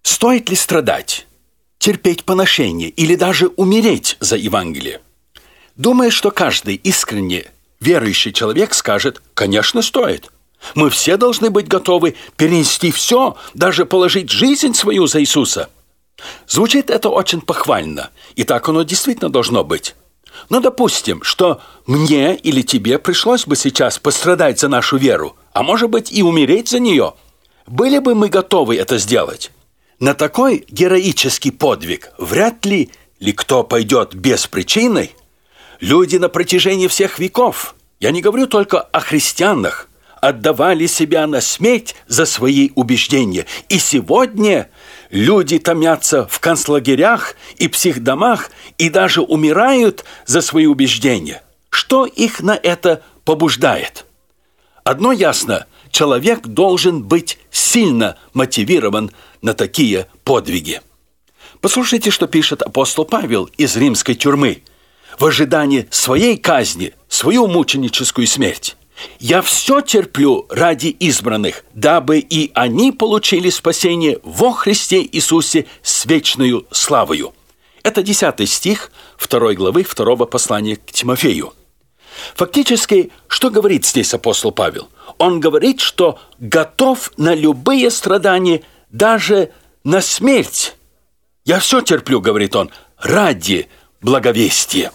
Стоит ли страдать, терпеть поношение или даже умереть за Евангелие? Думаю, что каждый искренне верующий человек скажет: конечно, стоит. Мы все должны быть готовы перенести все, даже положить жизнь свою за Иисуса. Звучит это очень похвально, и так оно действительно должно быть. Но допустим, что мне или тебе пришлось бы сейчас пострадать за нашу веру, а может быть и умереть за нее. Были бы мы готовы это сделать? На такой героический подвиг вряд ли кто пойдет без причины. Люди на протяжении всех веков, я не говорю только о христианах, отдавали себя на смерть за свои убеждения. И сегодня люди томятся в концлагерях и психдомах и даже умирают за свои убеждения. Что их на это побуждает? Одно ясно: человек должен быть сильно мотивирован на такие подвиги. Послушайте, что пишет апостол Павел из римской тюрьмы в ожидании своей казни, свою мученическую смерть. «Я все терплю ради избранных, дабы и они получили спасение во Христе Иисусе с вечною славою». Это 10 стих 2 главы 2 послания к Тимофею. Фактически, что говорит здесь апостол Павел? Он говорит, что готов на любые страдания, даже на смерть. «Я все терплю», — говорит он, — «ради благовестия».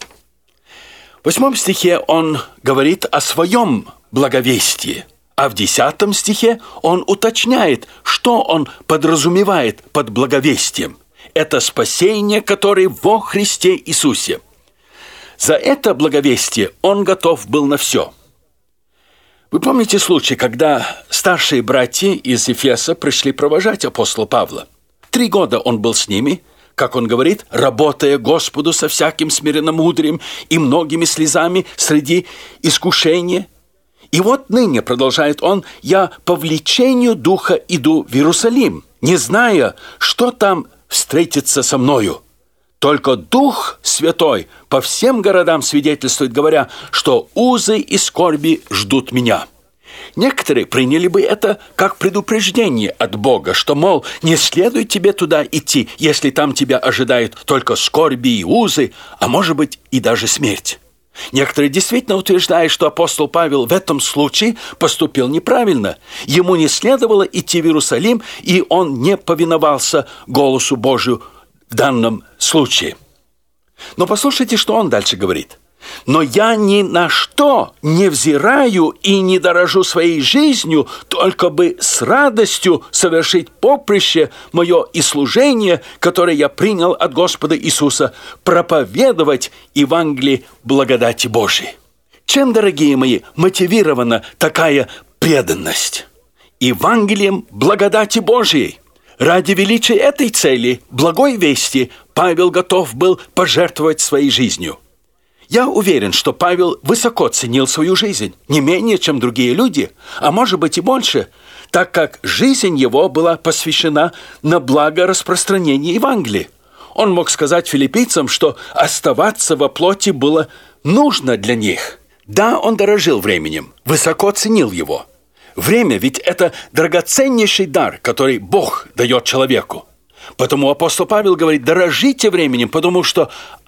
В 8 стихе он говорит о своем благовестии, а в 10 стихе он уточняет, что он подразумевает под благовестием. Это спасение, которое во Христе Иисусе. За это благовестие он готов был на все. Вы помните случай, когда старшие братья из Ефеса пришли провожать апостола Павла? 3 года он был с ними, как он говорит, работая Господу со всяким смиренномудрием и многими слезами среди искушения. И вот ныне, продолжает он, я по влечению Духа иду в Иерусалим, не зная, что там встретится со мною. Только Дух Святой по всем городам свидетельствует, говоря, что узы и скорби ждут меня. Некоторые приняли бы это как предупреждение от Бога, что, мол, не следует тебе туда идти, если там тебя ожидают только скорби и узы, а может быть и даже смерть. Некоторые действительно утверждают, что апостол Павел в этом случае поступил неправильно. Ему не следовало идти в Иерусалим, и он не повиновался голосу Божию в данном случае. Но послушайте, что он дальше говорит. «Но я ни на что не взираю и не дорожу своей жизнью, только бы с радостью совершить поприще мое и служение, которое я принял от Господа Иисуса, проповедовать Евангелие благодати Божией». Чем, дорогие мои, мотивирована такая преданность? Евангелием благодати Божией. Ради величия этой цели, благой вести, Павел готов был пожертвовать своей жизнью. Я уверен, что Павел высоко ценил свою жизнь, не менее, чем другие люди, а может быть и больше, так как жизнь его была посвящена на благо распространения Евангелия. Он мог сказать филиппийцам, что оставаться во плоти было нужно для них. Да, он дорожил временем, высоко ценил его. Время ведь это драгоценнейший дар, который Бог дает человеку. Потому апостол Павел говорит: дорожите временем, потому что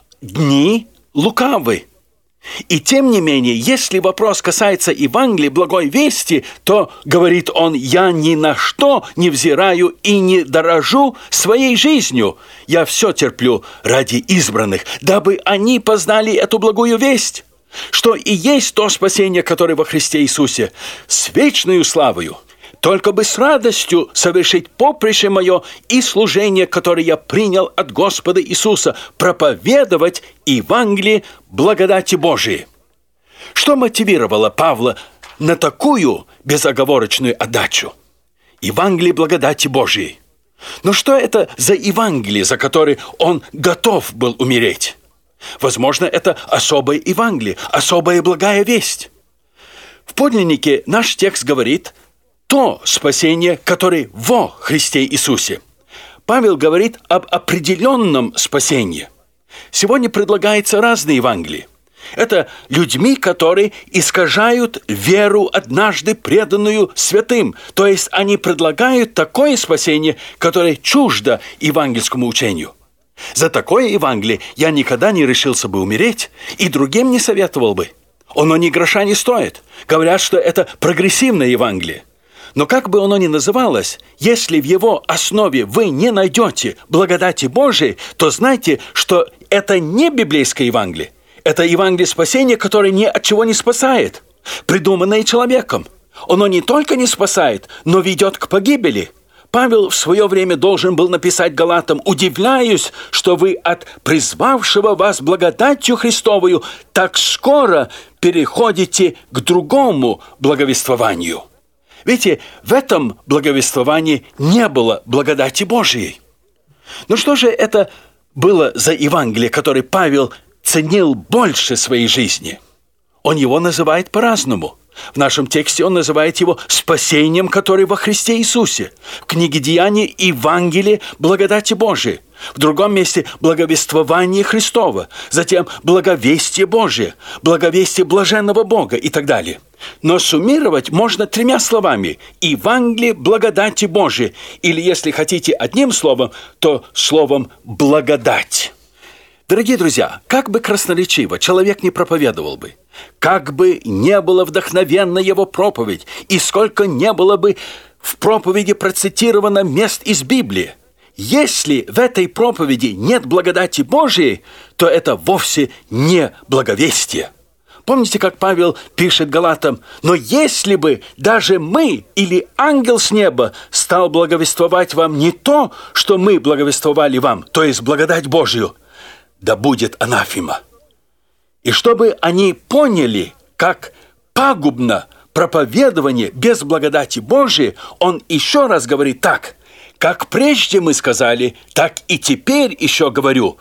дни лукавы. И тем не менее, если вопрос касается Евангелия, благой вести, то, говорит он, я ни на что не взираю и не дорожу своей жизнью. Я все терплю ради избранных, дабы они познали эту благую весть, что и есть то спасение, которое во Христе Иисусе, с вечною славою. Только бы с радостью совершить поприще мое и служение, которое я принял от Господа Иисуса, проповедовать Евангелие благодати Божией. Что мотивировало Павла на такую безоговорочную отдачу? Евангелие благодати Божией. Но что это за Евангелие, за которое он готов был умереть? Возможно, это особое Евангелие, особая благая весть. В подлиннике наш текст говорит то спасение, которое во Христе Иисусе. Павел говорит об определенном спасении. Сегодня предлагаются разные Евангелия. Это людьми, которые искажают веру, однажды преданную святым. То есть они предлагают такое спасение, которое чуждо евангельскому учению. За такое Евангелие я никогда не решился бы умереть и другим не советовал бы. Оно ни гроша не стоит. Говорят, что это прогрессивное Евангелие. Но как бы оно ни называлось, если в его основе вы не найдете благодати Божией, то знайте, что это не библейское Евангелие. Это Евангелие спасения, которое ни от чего не спасает, придуманное человеком. Оно не только не спасает, но ведет к погибели. Павел в свое время должен был написать Галатам: «Удивляюсь, что вы от призвавшего вас благодатью Христовою так скоро переходите к другому благовествованию». Видите, в этом благовествовании не было благодати Божией. Ну что же это было за Евангелие, которое Павел ценил больше своей жизни? Он его называет по-разному. В нашем тексте он называет его спасением, которое во Христе Иисусе. В книге Деяний Евангелие благодати Божией. В другом месте благовествование Христово. Затем благовестие Божие, благовестие блаженного Бога и так далее. Но суммировать можно 3 словами: Евангелие благодати Божией. Или, если хотите одним словом, то словом благодать. Дорогие друзья, как бы красноречиво человек не проповедовал бы, как бы не было вдохновенна его проповедь, и сколько не было бы в проповеди процитировано мест из Библии, если в этой проповеди нет благодати Божией, то это вовсе не благовестие. Помните, как Павел пишет Галатам: «Но если бы даже мы или ангел с неба стал благовествовать вам не то, что мы благовествовали вам, то есть благодать Божию, да будет анафема». И чтобы они поняли, как пагубно проповедование без благодати Божией, он еще раз говорит так: «Как прежде мы сказали, так и теперь еще говорю,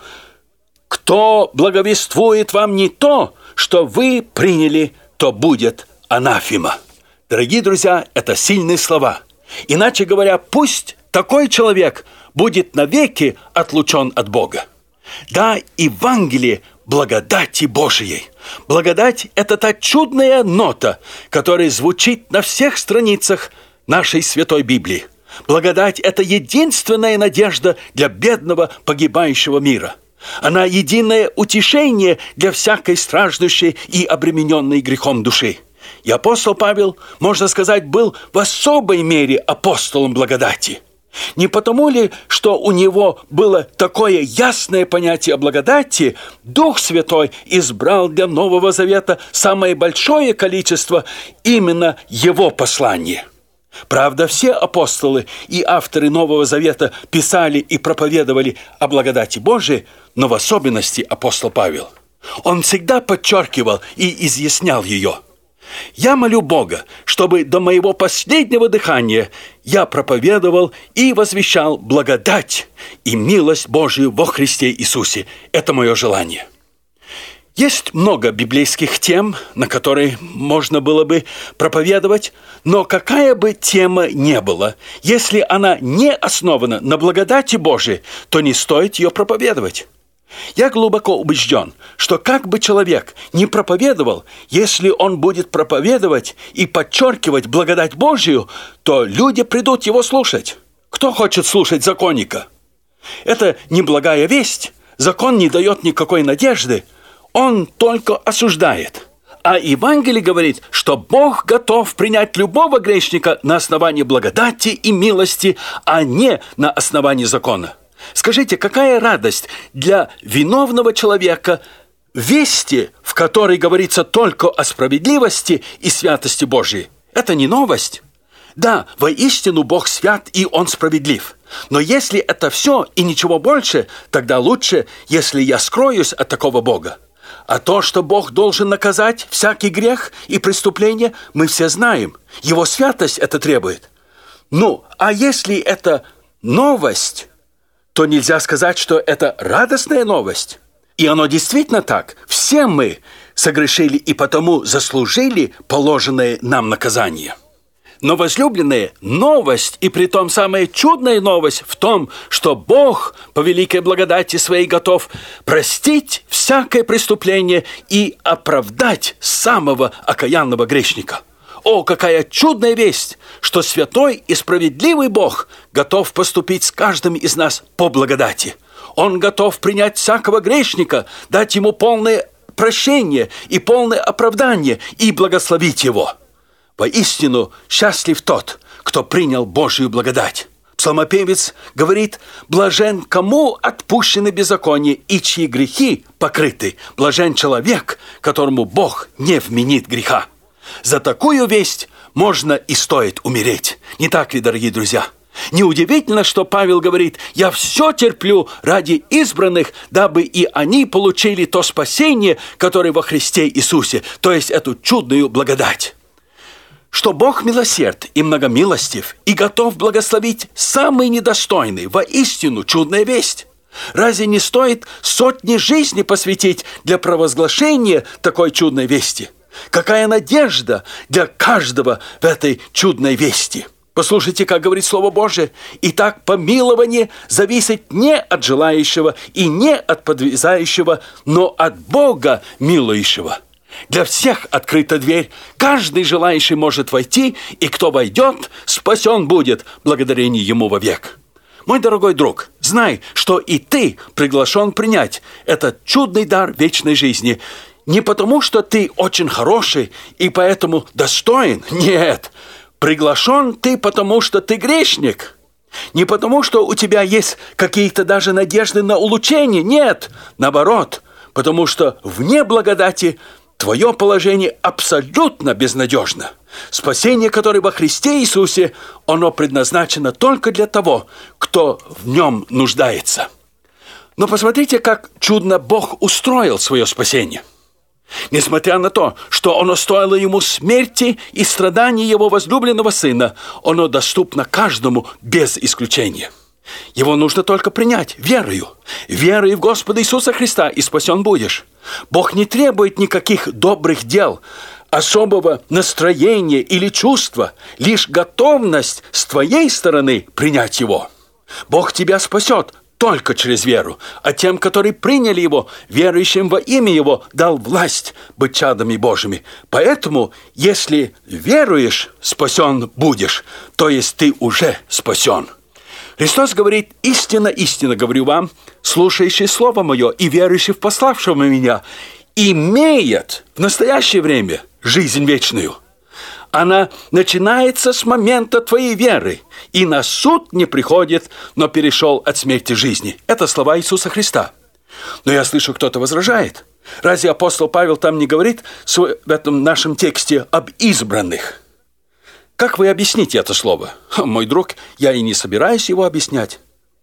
кто благовествует вам не то, что вы приняли, то будет анафема». Дорогие друзья, это сильные слова. Иначе говоря, пусть такой человек будет навеки отлучен от Бога. Да, Евангелие благодати Божией. Благодать – это та чудная нота, которая звучит на всех страницах нашей Святой Библии. Благодать – это единственная надежда для бедного погибающего мира. Она единое утешение для всякой страждущей и обремененной грехом души. И апостол Павел, можно сказать, был в особой мере апостолом благодати. Не потому ли, что у него было такое ясное понятие о благодати, Дух Святой избрал для Нового Завета самое большое количество именно его посланий? Правда, все апостолы и авторы Нового Завета писали и проповедовали о благодати Божией, но в особенности апостол Павел. Он всегда подчеркивал и изъяснял ее. «Я молю Бога, чтобы до моего последнего дыхания я проповедовал и возвещал благодать и милость Божию во Христе Иисусе». Это мое желание. Есть много библейских тем, на которые можно было бы проповедовать, но какая бы тема ни была, если она не основана на благодати Божией, то не стоит ее проповедовать. Я глубоко убежден, что как бы человек ни проповедовал, если он будет проповедовать и подчеркивать благодать Божию, то люди придут его слушать. Кто хочет слушать законника? Это неблагая весть. Закон не дает никакой надежды. Он только осуждает. А Евангелие говорит, что Бог готов принять любого грешника на основании благодати и милости, а не на основании закона. Скажите, какая радость для виновного человека вести, в которой говорится только о справедливости и святости Божией? Это не новость. Да, воистину Бог свят и Он справедлив. Но если это все и ничего больше, тогда лучше, если я скроюсь от такого Бога. А то, что Бог должен наказать всякий грех и преступление, мы все знаем. Его святость это требует. Ну, а если это новость, то нельзя сказать, что это радостная новость. И оно действительно так. Все мы согрешили и потому заслужили положенное нам наказание. Но, возлюбленные, новость, и притом самая чудная новость в том, что Бог по великой благодати своей готов простить всякое преступление и оправдать самого окаянного грешника. О, какая чудная весть, что святой и справедливый Бог готов поступить с каждым из нас по благодати. Он готов принять всякого грешника, дать ему полное прощение и полное оправдание и благословить его. Воистину, счастлив тот, кто принял Божию благодать. Псалмопевец говорит: «Блажен, кому отпущены беззакония и чьи грехи покрыты. Блажен человек, которому Бог не вменит греха». За такую весть можно и стоит умереть. Не так ли, дорогие друзья? Неудивительно, что Павел говорит: «Я все терплю ради избранных, дабы и они получили то спасение, которое во Христе Иисусе», то есть эту чудную благодать. Что Бог милосерд и многомилостив и готов благословить самый недостойный, воистину чудная весть. Разве не стоит сотни жизней посвятить для провозглашения такой чудной вести? Какая надежда для каждого в этой чудной вести! Послушайте, как говорит Слово Божие. «Итак, помилование зависит не от желающего и не от подвязающего, но от Бога милующего». Для всех открыта дверь, каждый желающий может войти, и кто войдет, спасен будет, благодарение Ему вовек. Мой дорогой друг, знай, что и ты приглашен принять этот чудный дар вечной жизни. Не потому, что ты очень хороший и поэтому достоин, нет. Приглашен ты потому, что ты грешник. Не потому, что у тебя есть какие-то даже надежды на улучшение, нет. Наоборот, потому что вне благодати твое положение абсолютно безнадежно. Спасение, которое во Христе Иисусе, оно предназначено только для того, кто в нем нуждается. Но посмотрите, как чудно Бог устроил свое спасение. Несмотря на то, что оно стоило ему смерти и страданий его возлюбленного сына, оно доступно каждому без исключения. Его нужно только принять верою. Верой в Господа Иисуса Христа, и спасен будешь. Бог не требует никаких добрых дел, особого настроения или чувства, лишь готовность с твоей стороны принять Его. Бог тебя спасет только через веру, а тем, которые приняли Его, верующим во имя Его, дал власть быть чадами Божьими. Поэтому, если веруешь, спасен будешь, то есть ты уже спасен. Христос говорит: «Истинно, истинно говорю вам, слушающий Слово Мое и верующий в пославшего Меня, имеет в настоящее время жизнь вечную». Она начинается с момента твоей веры, и на суд не приходит, но перешел от смерти к жизни. Это слова Иисуса Христа. Но я слышу, кто-то возражает. Разве апостол Павел там не говорит в этом нашем тексте об избранных? Как вы объясните это слово? Мой друг, я и не собираюсь его объяснять.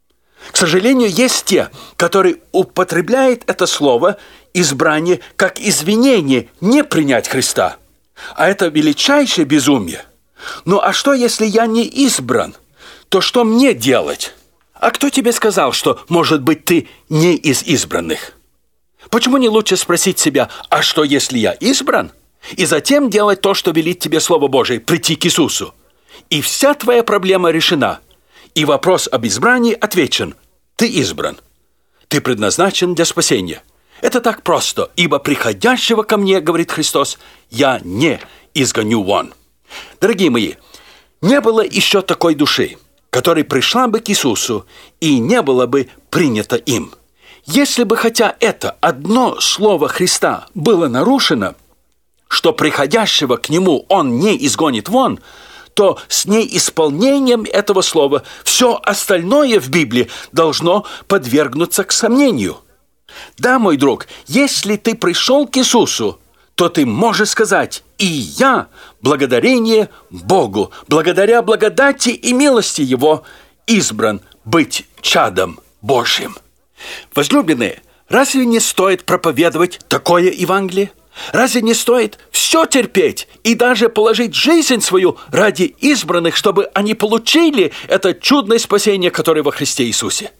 К сожалению, есть те, которые употребляют это слово «избрание» как извинение не принять Христа. А это величайшее безумие. Ну а что, если я не избран? То что мне делать? А кто тебе сказал, что, может быть, ты не из избранных? Почему не лучше спросить себя: а что, если я избран? И затем делать то, что велит тебе Слово Божие, прийти к Иисусу. И вся твоя проблема решена. И вопрос об избрании отвечен. Ты избран. Ты предназначен для спасения. Это так просто, ибо приходящего ко мне, говорит Христос, я не изгоню вон. Дорогие мои, не было еще такой души, которая пришла бы к Иисусу и не была бы принята им. Если бы хотя это одно слово Христа было нарушено, что приходящего к Нему Он не изгонит вон, то с неисполнением этого слова все остальное в Библии должно подвергнуться к сомнению. Да, мой друг, если ты пришел к Иисусу, то ты можешь сказать: «И я, благодарение Богу, благодаря благодати и милости Его, избран быть чадом Божьим». Возлюбленные, разве не стоит проповедовать такое Евангелие? Разве не стоит все терпеть и даже положить жизнь свою ради избранных, чтобы они получили это чудное спасение, которое во Христе Иисусе?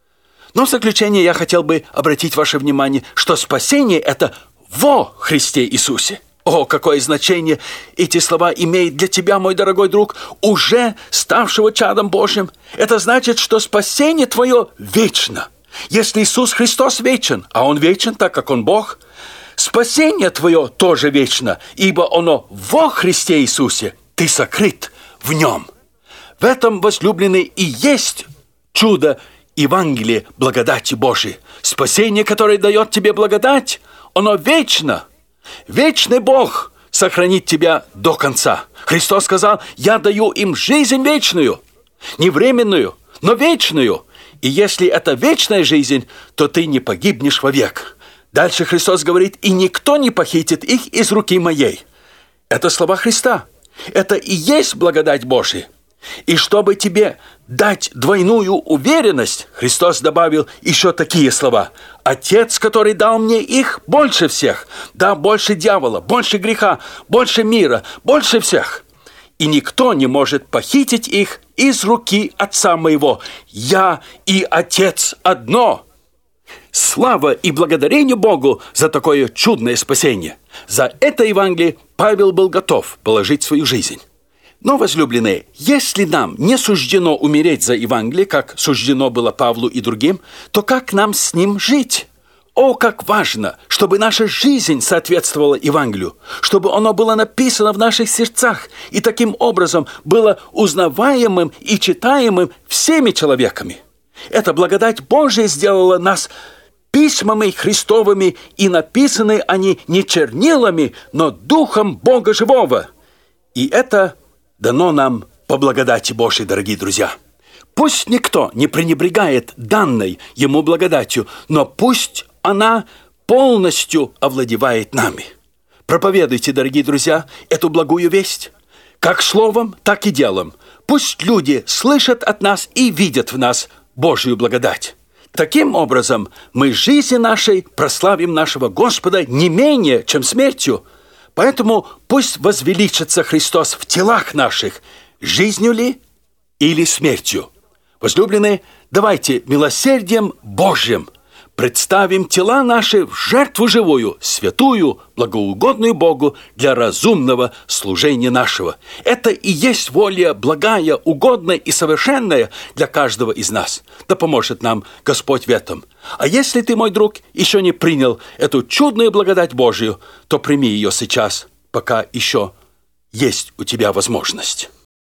Но в заключение я хотел бы обратить ваше внимание, что спасение это во Христе Иисусе. О, какое значение эти слова имеют для тебя, мой дорогой друг, уже ставшего чадом Божьим. Это значит, что спасение твое вечно. Если Иисус Христос вечен, а Он вечен, так как Он Бог, спасение твое тоже вечно, ибо оно во Христе Иисусе, ты сокрыт в Нем. В этом, возлюбленный, и есть чудо Евангелия благодати Божией. Спасение, которое дает тебе благодать, оно вечно. Вечный Бог сохранит тебя до конца. Христос сказал: «Я даю им жизнь вечную». Не временную, но вечную. И если это вечная жизнь, то ты не погибнешь вовек. Дальше Христос говорит: «И никто не похитит их из руки моей». Это слова Христа. Это и есть благодать Божия. И чтобы тебе дать двойную уверенность, Христос добавил еще такие слова: «Отец, который дал мне их, больше всех, да, больше дьявола, больше греха, больше мира, больше всех. И никто не может похитить их из руки Отца моего. Я и Отец одно». Слава и благодарение Богу за такое чудное спасение. За это Евангелие Павел был готов положить свою жизнь. Но, возлюбленные, если нам не суждено умереть за Евангелие, как суждено было Павлу и другим, то как нам с ним жить? О, как важно, чтобы наша жизнь соответствовала Евангелию, чтобы оно было написано в наших сердцах и таким образом было узнаваемым и читаемым всеми человеками. Эта благодать Божия сделала нас письмами Христовыми, и написаны они не чернилами, но Духом Бога Живого. И это дано нам по благодати Божьей, дорогие друзья. Пусть никто не пренебрегает данной ему благодатью, но пусть она полностью овладевает нами. Проповедуйте, дорогие друзья, эту благую весть, как словом, так и делом. Пусть люди слышат от нас и видят в нас Божью благодать. Таким образом, мы жизнью нашей прославим нашего Господа не менее, чем смертью. Поэтому пусть возвеличится Христос в телах наших, жизнью ли или смертью. Возлюбленные, давайте милосердием Божьим представим тела наши в жертву живую, святую, благоугодную Богу для разумного служения нашего. Это и есть воля благая, угодная и совершенная для каждого из нас. Да поможет нам Господь в этом. А если ты, мой друг, еще не принял эту чудную благодать Божию, то прими ее сейчас, пока еще есть у тебя возможность.